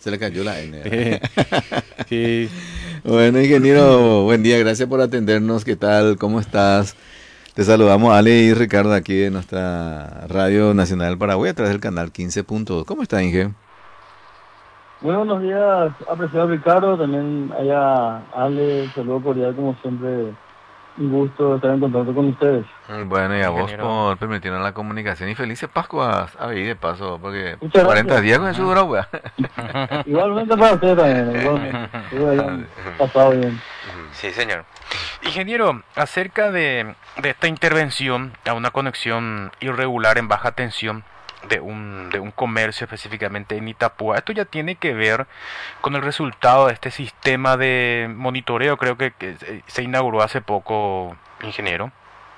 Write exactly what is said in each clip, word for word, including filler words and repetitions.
Se le cayó la N. Sí, sí. Bueno, ingeniero, buen día, gracias por atendernos. ¿Qué tal? ¿Cómo estás? Te saludamos Ale y Ricardo aquí de nuestra Radio Nacional del Paraguay a través del canal quince punto dos. ¿Cómo está, Inge? Muy buenos días, apreciado Ricardo, también allá Ale, saludo cordial como siempre, un gusto estar en contacto con ustedes. Bueno, y a vos Ingeniero. por permitirnos la comunicación y felices Pascuas ahí de paso, porque Muchas cuarenta gracias. días con eso Ujú. dura, weá. Igualmente para ustedes también, igualmente, espero que hayan pasado bien. Sí, señor. Ingeniero, acerca de, de esta intervención a una conexión irregular en baja tensión de un, de un comercio específicamente en Itapúa, esto ya tiene que ver con el resultado de este sistema de monitoreo, creo que, que se se inauguró hace poco, ingeniero.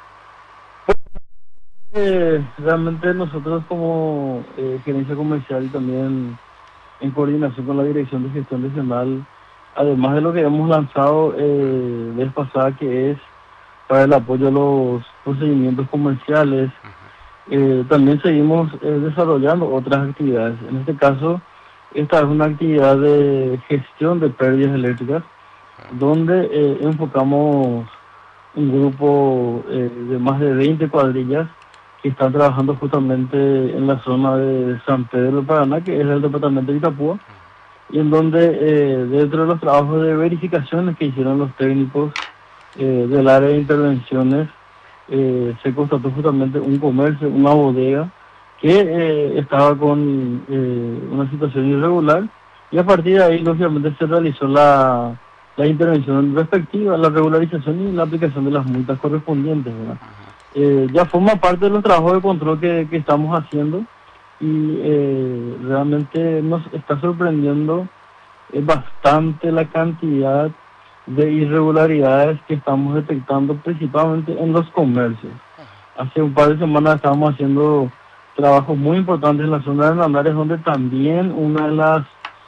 Eh, realmente nosotros como eh, gerencia comercial y también en coordinación con la Dirección de Gestión Regional, además de lo que hemos lanzado eh, vez pasada, que es para el apoyo a los procedimientos comerciales. Eh, también seguimos eh, desarrollando otras actividades. En este caso, esta es una actividad de gestión de pérdidas eléctricas, donde eh, enfocamos un grupo eh, de más de veinte cuadrillas que están trabajando justamente en la zona de San Pedro de Paraná, que es el departamento de Itapúa, y en donde eh, dentro de los trabajos de verificaciones que hicieron los técnicos eh, del área de intervenciones, eh, se constató justamente un comercio, una bodega, que eh, estaba con eh, una situación irregular, y a partir de ahí, lógicamente, se realizó la, la intervención respectiva, la regularización y la aplicación de las multas correspondientes, ¿verdad? Eh, ya forma parte de los trabajos de control que, que estamos haciendo, y eh, realmente nos está sorprendiendo es bastante la cantidad de irregularidades que estamos detectando principalmente en los comercios. Hace un par de semanas estábamos haciendo trabajos muy importantes en la zona de Hernandarias, donde también una de las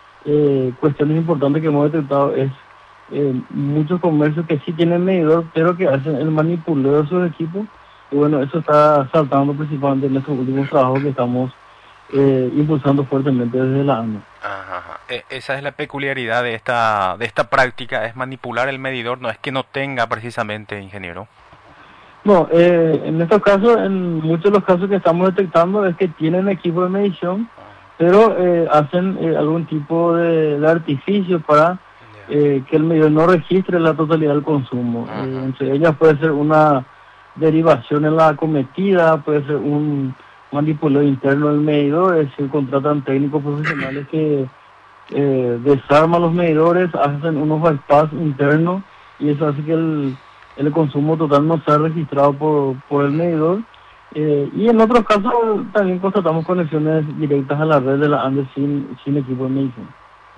eh, cuestiones importantes que hemos detectado es eh, muchos comercios que sí tienen medidor, pero que hacen el manipuleo de sus equipos. Y bueno, eso está saltando principalmente en estos últimos trabajos que estamos eh, impulsando fuertemente desde la A N A. Ajá, ajá. E- esa es la peculiaridad de esta, de esta práctica, es manipular el medidor, no es que no tenga precisamente, ingeniero. No, eh, en estos casos, en muchos de los casos que estamos detectando es que tienen equipo de medición, pero eh, hacen eh, algún tipo de, de artificio para Ya. eh, que el medidor no registre la totalidad del consumo. Eh, Ajá. entre ellas puede ser una derivación en la acometida, puede ser un manipulado interno del medidor, es decir, contratan técnicos profesionales que eh, desarman los medidores, hacen unos bypass internos y eso hace que el, el consumo total no sea registrado por, por el medidor. Eh, y en otros casos también constatamos conexiones directas a la red de la ANDE sin, sin equipo de medición.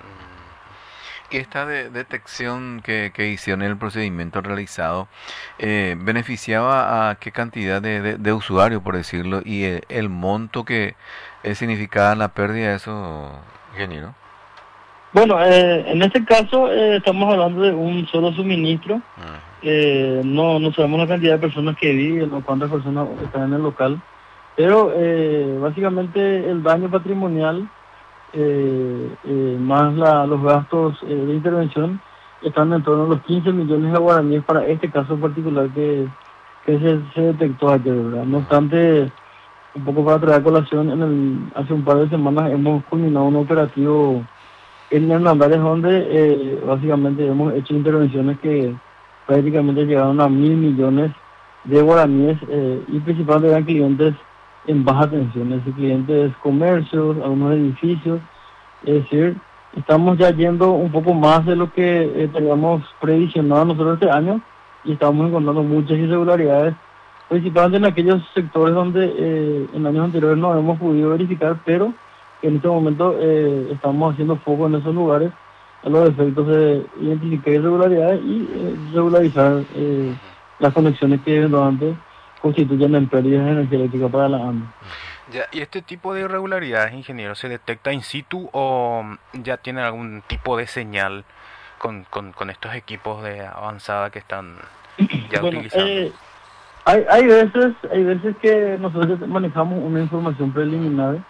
¿Y esta de- detección que, que hicieron en el procedimiento realizado eh, beneficiaba a qué cantidad de, de, de usuarios, por decirlo, y el, el monto que eh, significaba la pérdida de eso, ingeniero? Bueno, eh, en este caso eh, estamos hablando de un solo suministro. Ah, Eh, no, no sabemos la cantidad de personas que viven o cuántas personas están en el local, pero eh, básicamente el daño patrimonial eh, eh, más la, los gastos eh, de intervención están en torno a los quince millones de guaraníes para este caso en particular que, que se, se detectó ayer, ¿verdad? No obstante, un poco para traer a colación, en el, hace un par de semanas hemos culminado un operativo en Hernandarias donde eh, básicamente hemos hecho intervenciones que prácticamente llegaron a mil millones de guaraníes eh, y principalmente eran clientes en baja tensión, es decir, clientes comercios, algunos edificios, es decir, estamos ya yendo un poco más de lo que eh, teníamos previsionado nosotros este año y estamos encontrando muchas irregularidades, principalmente en aquellos sectores donde eh, en años anteriores no hemos podido verificar, pero en este momento eh, estamos haciendo foco en esos lugares a los efectos de identificar irregularidades y eh, regularizar eh, las conexiones que eventualmente constituyen en pérdidas de energía eléctrica para la A N A. Ya, ¿y este tipo de irregularidades, ingeniero, se detecta in situ o ya tienen algún tipo de señal con, con, con estos equipos de avanzada que están ya Bueno, utilizando? eh, hay, hay veces, hay veces que nosotros manejamos una información preliminar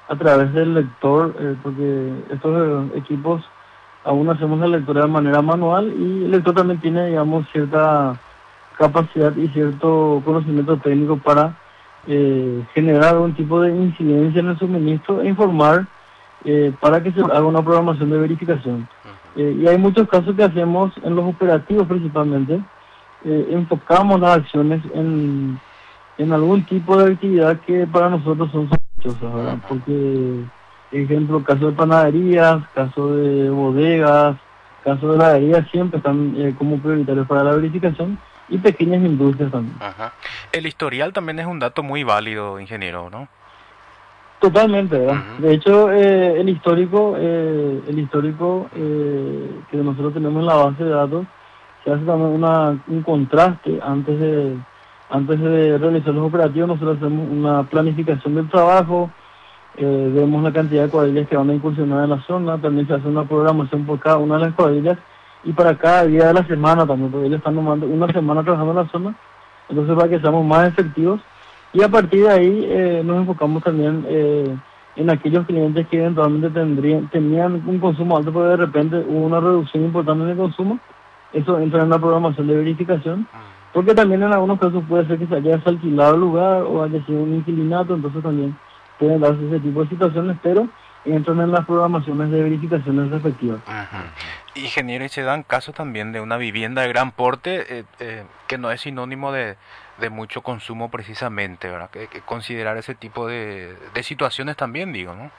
a través del lector, eh, porque estos eh, equipos aún hacemos la lectura de manera manual y el lector también tiene, digamos, cierta capacidad y cierto conocimiento técnico para eh, generar un tipo de incidencia en el suministro e informar eh, para que se haga una programación de verificación. Eh, y hay muchos casos que hacemos en los operativos principalmente, eh, enfocamos las acciones en, en algún tipo de actividad que para nosotros son sospechosas, ¿verdad? Porque, ejemplo, caso de panaderías, caso de bodegas, caso de heladerías, siempre están eh, como prioritarios para la verificación, y pequeñas industrias también. Ajá. El historial también es un dato muy válido, ingeniero, ¿no? Totalmente, ¿verdad? Uh-huh. De hecho, eh, el histórico, eh, el histórico eh, que nosotros tenemos en la base de datos, se hace también una, un contraste antes de antes de realizar los operativos. Nosotros hacemos una planificación del trabajo, eh, vemos la cantidad de cuadrillas que van a incursionar en la zona, también se hace una programación por cada una de las cuadrillas y para cada día de la semana también, porque ellos están tomando una semana trabajando en la zona, entonces para que seamos más efectivos. Y a partir de ahí eh, nos enfocamos también eh, en aquellos clientes que eventualmente tendrían, tenían un consumo alto, pero de repente hubo una reducción importante en el consumo. Eso entra en la programación de verificación, porque también en algunos casos puede ser que se haya alquilado el lugar o haya sido un inquilinato, entonces también pueden darse ese tipo de situaciones, pero entran en las programaciones de verificaciones respectivas. Uh-huh. Ingeniero, y se dan casos también de una vivienda de gran porte eh, eh, que no es sinónimo de, de mucho consumo precisamente, ¿verdad? Que, que considerar ese tipo de, de situaciones también, digo, ¿no?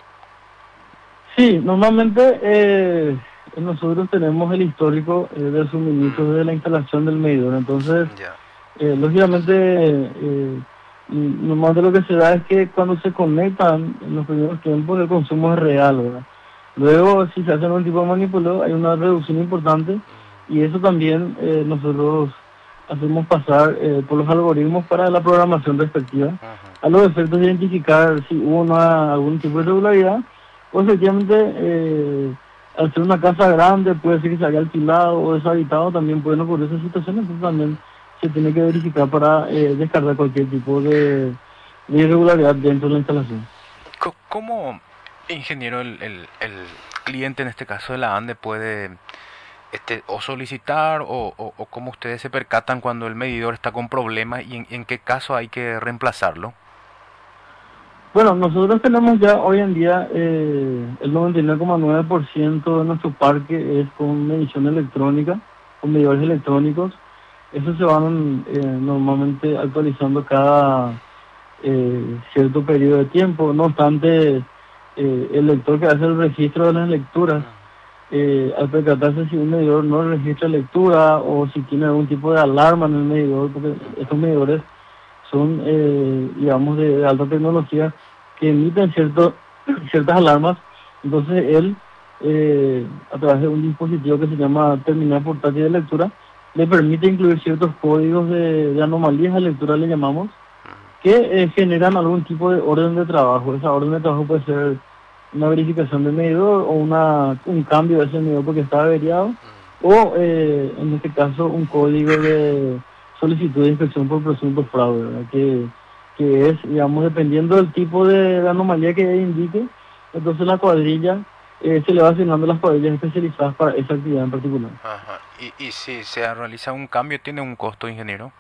Sí, normalmente eh, nosotros tenemos el histórico eh, del suministro mm. de la instalación del medidor, entonces yeah. eh, lógicamente eh, normalmente lo que se da es que cuando se conectan en los primeros tiempos el consumo es real, ¿verdad? Luego, si se hace un tipo de manipulado, hay una reducción importante y eso también eh, nosotros hacemos pasar eh, por los algoritmos para la programación respectiva, uh-huh. a los efectos de identificar si hubo una, algún tipo de irregularidad, o efectivamente eh, al ser una casa grande puede ser que se haya alquilado o deshabitado, también pueden ocurrir esas situaciones, entonces también se tiene que verificar para eh, descartar cualquier tipo de, de irregularidad dentro de la instalación. ¿Cómo, ingeniero, el, el, el cliente, en este caso de la ANDE, puede este, o solicitar o, o, o cómo ustedes se percatan cuando el medidor está con problemas y en, en qué caso hay que reemplazarlo? Bueno, nosotros tenemos ya hoy en día eh, el noventa y nueve coma nueve por ciento de nuestro parque es con medición electrónica, con medidores electrónicos. Esos se van eh, normalmente actualizando cada eh, cierto periodo de tiempo. No obstante, eh, el lector que hace el registro de las lecturas, eh, al percatarse si un medidor no registra lectura o si tiene algún tipo de alarma en el medidor, porque estos medidores son, eh, digamos, de, de alta tecnología que emiten cierto, ciertas alarmas, entonces él, eh, a través de un dispositivo que se llama terminal portátil de lectura, le permite incluir ciertos códigos de, de anomalías de lectura, le llamamos, que eh, generan algún tipo de orden de trabajo. Esa orden de trabajo puede ser una verificación del medidor o una, un cambio de ese medidor porque está averiado, o eh, en este caso un código de solicitud de inspección por presunto fraude, ¿verdad? Que, que es, digamos, dependiendo del tipo de, de anomalía que indique, entonces la cuadrilla eh, se le va asignando las cuadrillas especializadas para esa actividad en particular. Ajá. ¿Y, y si se realiza un cambio, tiene un costo, ingeniero?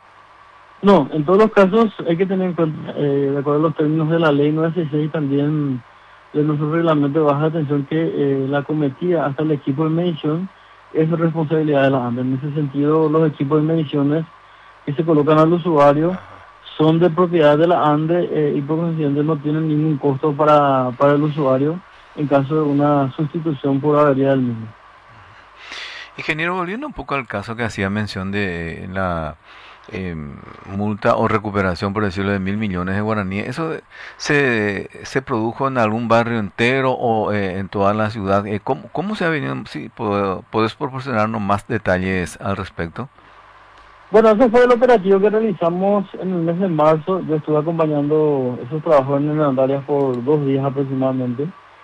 No, en todos los casos hay que tener en cuenta, eh, de acuerdo a los términos de la ley nueve sesenta y seis y también de nuestro reglamento de baja atención, que eh, la cometida hasta el equipo de medición es responsabilidad de la ANDE. En ese sentido, los equipos de mediciones que se colocan al usuario son de propiedad de la ANDE eh, y por consiguiente no tienen ningún costo para, para el usuario en caso de una sustitución por avería del mismo. Ingeniero, volviendo un poco al caso que hacía mención de la eh, multa o recuperación, por decirlo, de mil millones de guaraníes, ¿eso se, se produjo en algún barrio entero o eh, en toda la ciudad? Eh, ¿cómo, ¿Cómo se ha venido? Si ¿Puedes proporcionarnos más detalles al respecto? Bueno, ese fue el operativo que realizamos en el mes de marzo. Yo estuve acompañando esos trabajos en Hernandarias por dos días aproximadamente.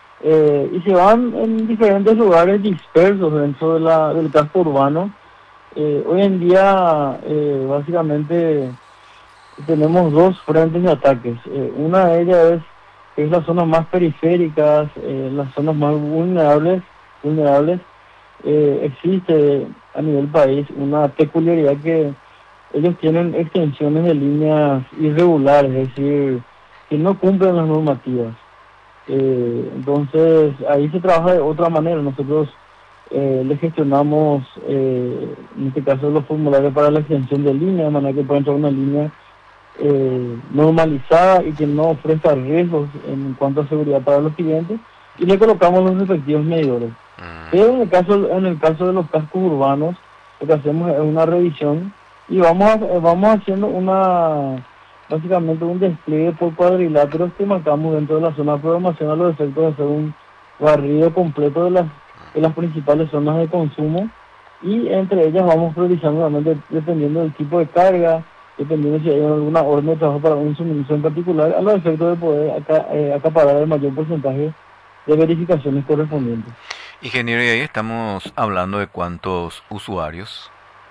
Eh, y se van en diferentes lugares dispersos dentro de la, del casco urbano. Eh, hoy en día, eh, básicamente, tenemos dos frentes de ataques. Eh, una de ellas es que es las zonas más periféricas, eh, las zonas más vulnerables, vulnerables eh, existe a nivel país una peculiaridad que ellos tienen extensiones de líneas irregulares, es decir, que no cumplen las normativas. Eh, entonces, ahí se trabaja de otra manera. Nosotros eh, le gestionamos, eh, en este caso, los formularios para la extensión de línea, de manera que pueda entrar una línea eh, normalizada y que no ofrezca riesgos en cuanto a seguridad para los clientes, y le colocamos los respectivos medidores. Pero en el caso, en el caso de los cascos urbanos, lo que hacemos es una revisión y vamos, a- vamos haciendo una, básicamente un despliegue por cuadriláteros que marcamos dentro de la zona de programación a los efectos de hacer un barrido completo de las, de las principales zonas de consumo, y entre ellas vamos priorizando realmente dependiendo del tipo de carga, dependiendo si hay alguna orden de trabajo para un suministro en particular, a los efectos de poder aca- eh, acaparar el mayor porcentaje de verificaciones correspondientes. Ingeniero, y ahí estamos hablando de cuántos usuarios.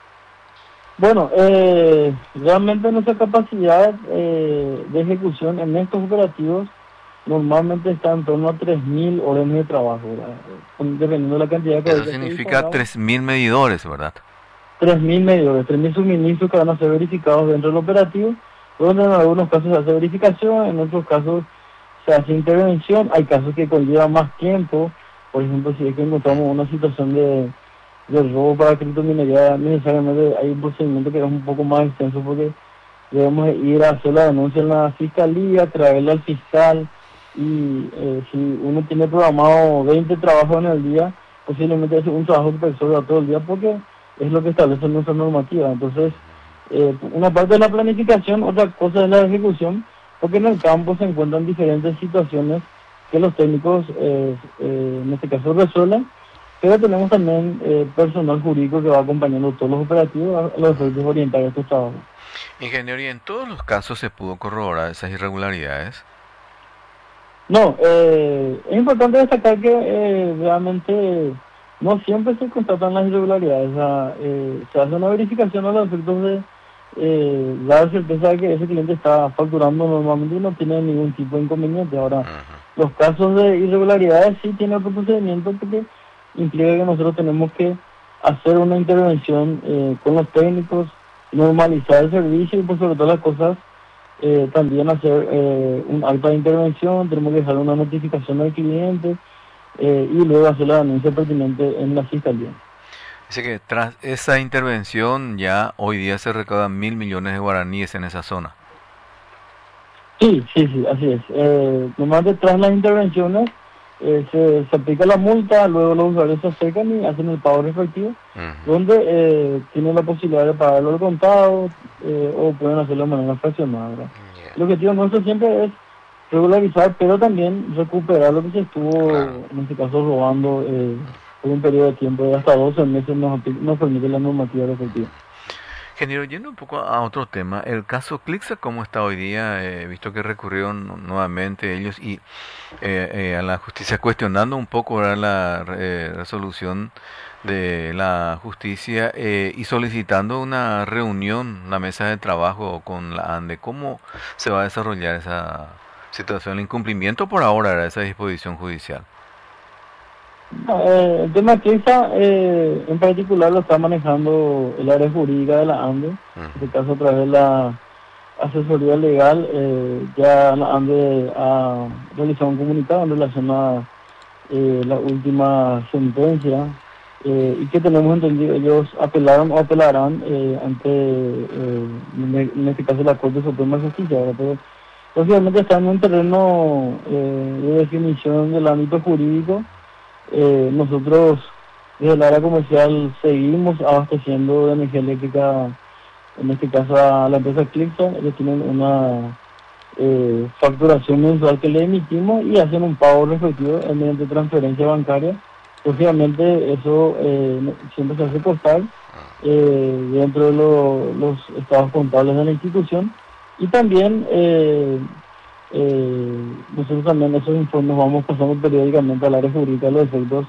Bueno, eh, realmente nuestra capacidad eh, de ejecución en estos operativos normalmente está en torno a tres mil órdenes de trabajo, ¿verdad? Con- dependiendo de la cantidad de Eso códigos que significa dispongamos. tres mil medidores, ¿verdad? tres mil medidores, tres mil suministros que van a ser verificados dentro del operativo, donde en algunos casos se hace verificación, en otros casos se hace intervención. Hay casos que conllevan más tiempo, por ejemplo, si es que encontramos una situación de, de robo para criptominería, necesariamente hay un procedimiento que es un poco más extenso porque debemos ir a hacer la denuncia en la fiscalía, traerla al fiscal, y eh, si uno tiene programado veinte trabajos en el día, posiblemente es un trabajo que se todo el día porque es lo que establece nuestra normativa. Entonces, eh, una parte de la planificación, otra cosa es la ejecución, porque en el campo se encuentran diferentes situaciones que los técnicos, eh, eh, en este caso, resuelven, pero tenemos también eh, personal jurídico que va acompañando todos los operativos a, a los efectos de orientar estos trabajos. Ingeniero, ¿y en todos los casos se pudo corroborar esas irregularidades? No, eh, es importante destacar que eh, realmente no siempre se constatan las irregularidades. O sea, eh, se hace una verificación a los efectos de eh, dar certeza de que ese cliente está facturando normalmente y no tiene ningún tipo de inconveniente. Ahora, Ujú. los casos de irregularidades sí tienen otro procedimiento porque implica que nosotros tenemos que hacer una intervención eh, con los técnicos, normalizar el servicio y por sobre todas las cosas eh, también hacer eh, un acta de intervención. Tenemos que dejar una notificación al cliente eh, y luego hacer la denuncia pertinente en la fiscalía. Dice que tras esa intervención ya hoy día se recaudan mil millones de guaraníes en esa zona. Sí, sí, sí, así es. Eh, normalmente tras las intervenciones eh, se, se aplica la multa, luego los usuarios se acercan y hacen el pago respectivo, Ujú. donde eh, tienen la posibilidad de pagarlo al contado eh, o pueden hacerlo de manera fraccionada, ¿verdad? Yeah. El objetivo nuestro siempre es regularizar, pero también recuperar lo que se Claro. estuvo, en este caso, robando eh, por un periodo de tiempo de hasta doce meses nos, apli- nos permite la normativa respectiva. Ingeniero, yendo un poco a otro tema, el caso Clixa, ¿cómo está hoy día? He visto que recurrieron nu- nuevamente ellos y eh, eh, a la justicia cuestionando un poco, ¿verdad?, la eh, resolución de la justicia eh, y solicitando una reunión, una mesa de trabajo con la ANDE. ¿Cómo se va a desarrollar esa situación, el incumplimiento por ahora de esa disposición judicial? No, eh, el tema Clisa eh, en particular lo está manejando el área jurídica de la ANDE, en este Ujú. caso a través de la asesoría legal. Eh, ya la ANDE ha realizado un comunicado en relación a eh, la última sentencia, eh, y que tenemos entendido ellos apelaron o apelarán eh, ante, eh, en, en este caso, la Corte Suprema de Justicia, ¿verdad? Pero obviamente está en un terreno eh, de definición del ámbito jurídico. Eh, nosotros desde el área comercial seguimos abasteciendo de energía eléctrica, en este caso a la empresa Clipsa. Ellos tienen una eh, facturación mensual que le emitimos y hacen un pago respectivo eh, mediante transferencia bancaria. Lógicamente eso eh, no- siempre se hace constar eh, dentro de lo- los estados contables de la institución, y también eh, eh, nosotros también esos informes vamos pasando periódicamente al área jurídica los efectos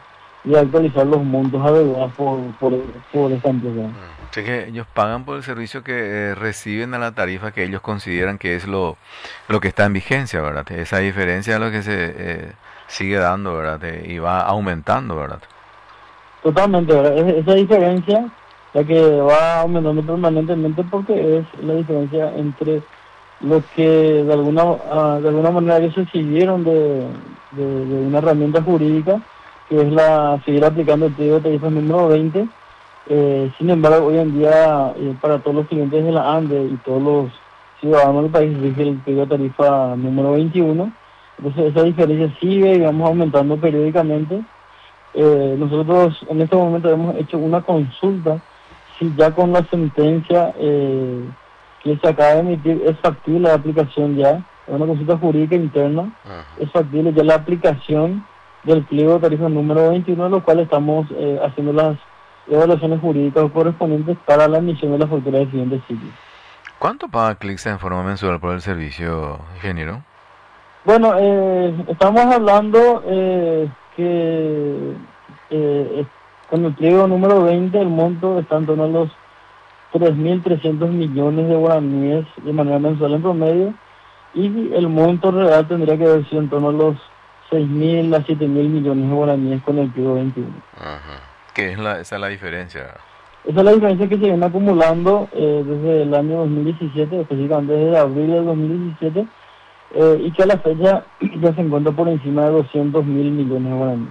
y actualizar los montos adecuados por, por, por esta empresa. Así que ellos pagan por el servicio que eh, reciben a la tarifa que ellos consideran que es lo, lo que está en vigencia, ¿verdad? Esa diferencia es lo que se eh, sigue dando, ¿verdad? Eh, y va aumentando, ¿verdad? Totalmente, ¿verdad? Es- esa diferencia, la que va aumentando permanentemente porque es la diferencia entre lo que de alguna, ah, de alguna manera ellos exigieron de, de, de una herramienta jurídica, que es la seguir aplicando el pliego de tarifa número veinte. Eh, sin embargo, hoy en día, eh, para todos los clientes de la ANDE y todos los ciudadanos del país, rige el pliego de tarifa número veintiuno. Entonces, esa diferencia sigue, digamos, aumentando periódicamente. Eh, nosotros en este momento hemos hecho una consulta si ya con la sentencia eh, que se acaba de emitir es factible la aplicación ya, es una consulta jurídica interna, Ajá. es factible ya la aplicación del pliego de tarifa número veintiuno, de lo cual estamos eh, haciendo las evaluaciones jurídicas correspondientes para la emisión de la factura del siguiente sitio. ¿Cuánto paga Clixa en forma mensual por el servicio, ingeniero? Bueno, eh, estamos hablando eh, que eh, es- con el pliego número veinte el monto está en torno a los tres mil trescientos millones de guaraníes de manera mensual en promedio, y el monto real tendría que haber sido en torno a los seis mil a siete mil millones de guaraníes con el pliego veintiuno. Ajá. Que es la, esa es la diferencia, ¿verdad? Esa es la diferencia que se viene acumulando eh, desde el año dos mil diecisiete, específicamente desde abril del dos mil diecisiete, eh, y que a la fecha ya se encuentra por encima de doscientos mil millones de guaraníes.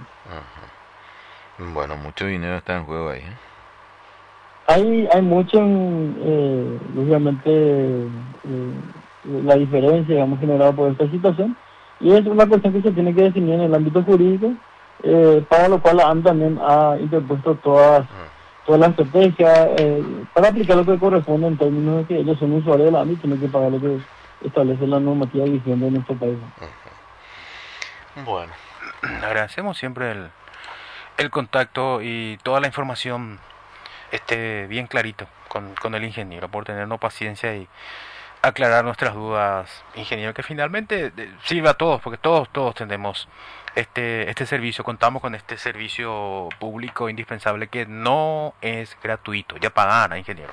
Ajá. Bueno, mucho dinero está en juego ahí, ¿eh? Hay, hay mucho, en, eh, lógicamente, eh, la diferencia, digamos, generada por esta situación, y es una cuestión que se tiene que definir en el ámbito jurídico, eh, para lo cual la A M también ha interpuesto todas, todas las estrategias, eh, para aplicar lo que corresponde en términos de que ellos son usuarios del ámbito y tienen que pagar lo que establece la normativa vigente de nuestro país. Bueno, agradecemos siempre el, el contacto y toda la información esté bien clarito con, con el ingeniero, por tenernos paciencia y aclarar nuestras dudas, ingeniero, que finalmente eh, sirve a todos, porque todos, todos tenemos este, este servicio, contamos con este servicio público indispensable que no es gratuito, ya pagan, ingeniero.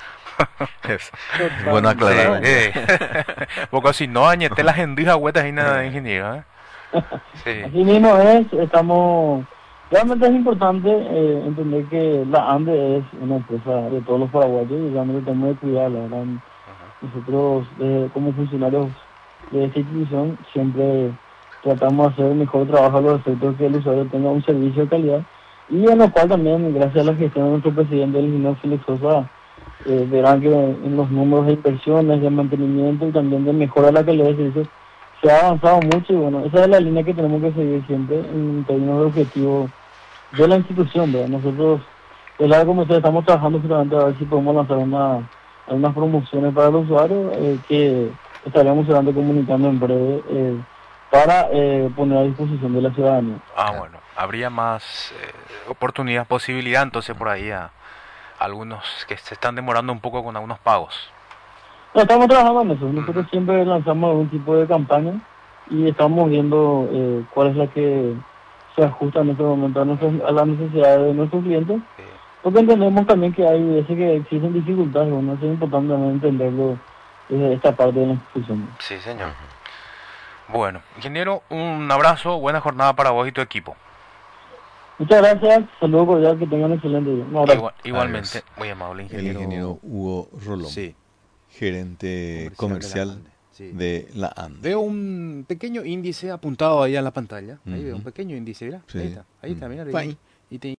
Es bueno aclarar. Sí, eh. Porque si no, añete las hendijas huetas y nada, ingeniero, ¿eh? Sí. Así mismo es, estamos, realmente es importante eh, entender que la ANDE es una empresa de todos los paraguayos y realmente tenemos que cuidarla, ¿verdad? Nosotros eh, como funcionarios de esta institución siempre tratamos de hacer el mejor trabajo a los efectos que el usuario tenga un servicio de calidad, y en lo cual también, gracias a la gestión de nuestro presidente, el ingeniero Félix Sosa, eh, verán que en los números de inversiones, de mantenimiento y también de mejora de la calidad de servicios se ha avanzado mucho, y bueno, esa es la línea que tenemos que seguir siempre en términos de objetivo de la institución, ¿verdad? Nosotros, de la como ustedes, estamos trabajando justamente a ver si podemos lanzar una, algunas promociones para los usuarios eh, que estaremos seguramente comunicando en breve eh, para eh, poner a disposición de la ciudadanía. Ah, bueno, habría más eh, oportunidad, posibilidad entonces por ahí a algunos que se están demorando un poco con algunos pagos. No, estamos trabajando en eso. Nosotros siempre lanzamos algún tipo de campaña y estamos viendo eh, cuál es la que se ajusta en este momento a, nuestras, a las necesidades de nuestros clientes, Sí. porque entendemos también que hay veces que existen dificultades. Bueno, eso es importante también entenderlo desde esta parte de la institución. Sí, señor. Bueno, ingeniero, un abrazo, buena jornada para vos y tu equipo. Muchas gracias, saludos cordial, que tengan un excelente día. Un abrazo. Igual- igualmente, Adiós. muy amable El ingeniero. ingeniero Hugo Rolón, Sí, gerente comercial comercial de la ANDE, sí. de la ANDE. Veo un pequeño índice apuntado ahí en la pantalla. Ahí veo un Ujú. pequeño índice, mira. Sí. Ahí está, ahí está, mira. Fine. Y te